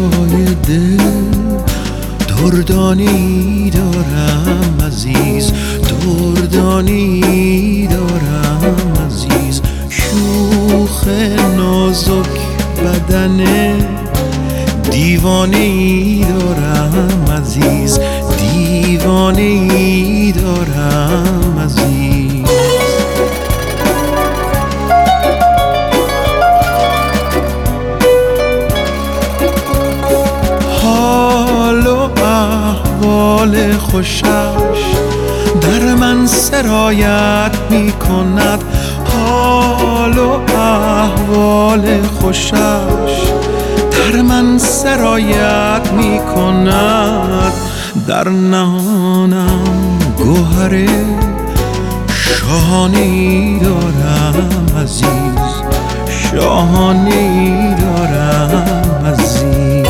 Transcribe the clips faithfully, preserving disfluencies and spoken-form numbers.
جای دل دردانی دارم عزیز، دردانی دارم عزیز. شوخ نازک بدن دیوانه‌ای دارم عزیز، دیوانه‌ای دارم عزیز. حال و احوال خوشش در من سرایت می کند، حال و احوال خوشش در من سرایت می کند. در نهانم گوهر شاهانه‌ای دارم عزیز، شاهانه‌ای دارم عزیز.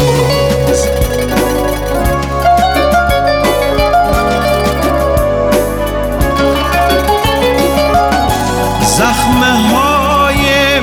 زخمه های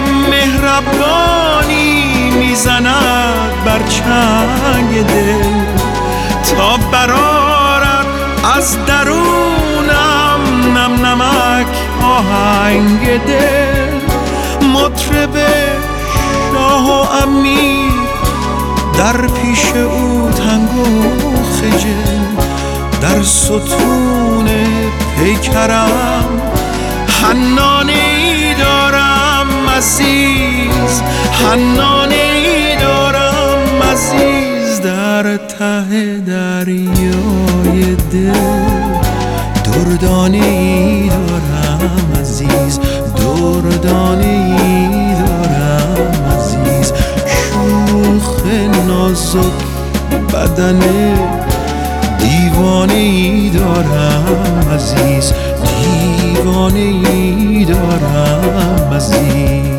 مهربانی میزند بر چنگ دل تا برآرد از درونم نم نمک آهنگ دل. مطرب شاه و امیر در پیش او تنگ و خجل، در ستون پیکرم حنانه‌ای دارم عزیز، حنانه‌ای دارم عزیز. در ته دریای دل دردانه‌ای دارم عزیز، دردانه‌ای دارم عزیز. شوخ نازک بدن دیوانه‌ای دارم عزیز، دیوانه‌ای دارم عزیز.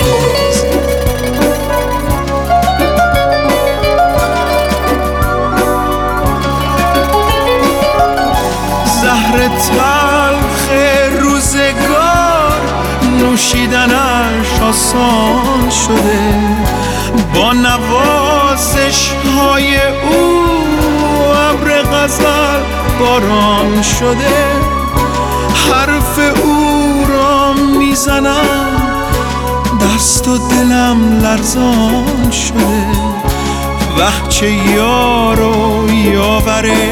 زهر تلخ روزگار نوشیدنش آسان شده، با نوازش های او ابر غزل باران شده. حرف او را میزنم دست و دلم لرزان شده. وه چه یار و یاوره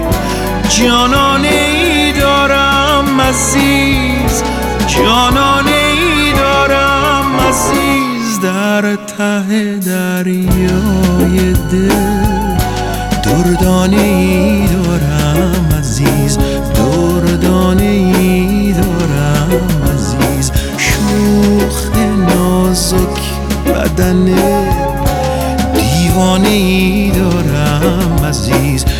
جانانه‌ای دارم عزیز، جانانه‌ای دارم عزیز. در ته دریای دل دردانه‌ای دارم عزیز، دردانه‌ای دارم عزیز. شوخ نازک بدن دیوانه‌ای دارم عزیز،